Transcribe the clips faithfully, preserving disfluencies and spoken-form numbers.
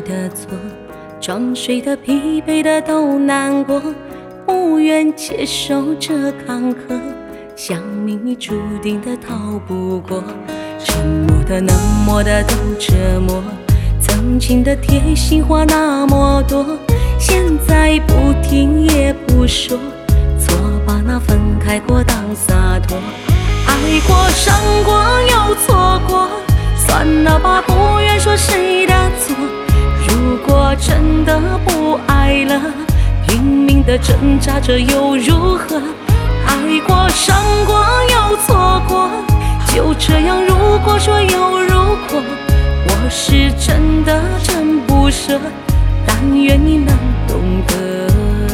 的错，装睡的疲惫的都难过，不愿接受这坎坷，像命运注定的逃不过，沉默的冷漠的都折磨，曾经的贴心话那么多，现在不听也不说，错把那分开过当洒脱，爱过伤过又错过，算了吧，不愿说谁的错，如果真的不爱了，拼命的挣扎着又如何，爱过伤过又错过，就这样如果说有如果，我是真的真不舍，但愿你能懂得。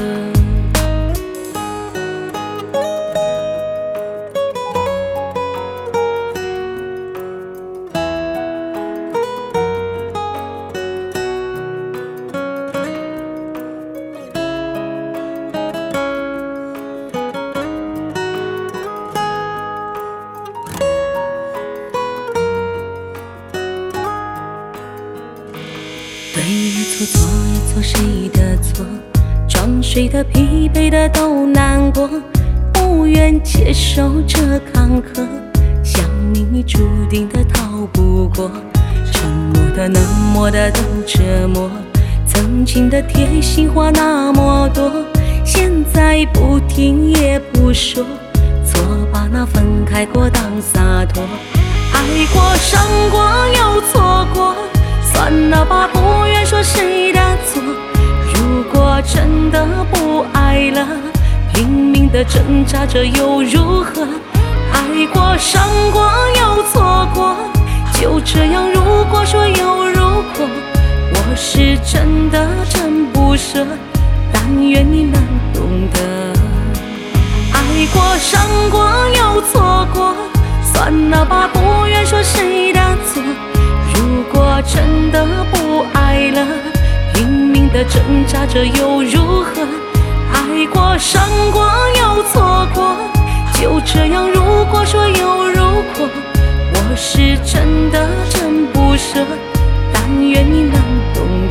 对与错，错与错，谁的错？装睡的疲惫的都难过，不愿接受这坎坷，像命运注定的逃不过，沉默的冷漠的都折磨，曾经的贴心话那么多，现在不听也不说，错把那分开过当洒脱，爱过伤过又错过，算了吧，不愿说谁的错，如果真的不爱了，拼命的挣扎着又如何，爱过伤过又错过，就这样如果说有如果，我是真的真不舍，但愿你能懂得，爱过伤过又错过，算了吧，不愿说谁的错，如果真的不爱了，拼命的挣扎着又如何，爱过伤过又错过，就这样如果说有如果，我是真的真不舍，但愿你能懂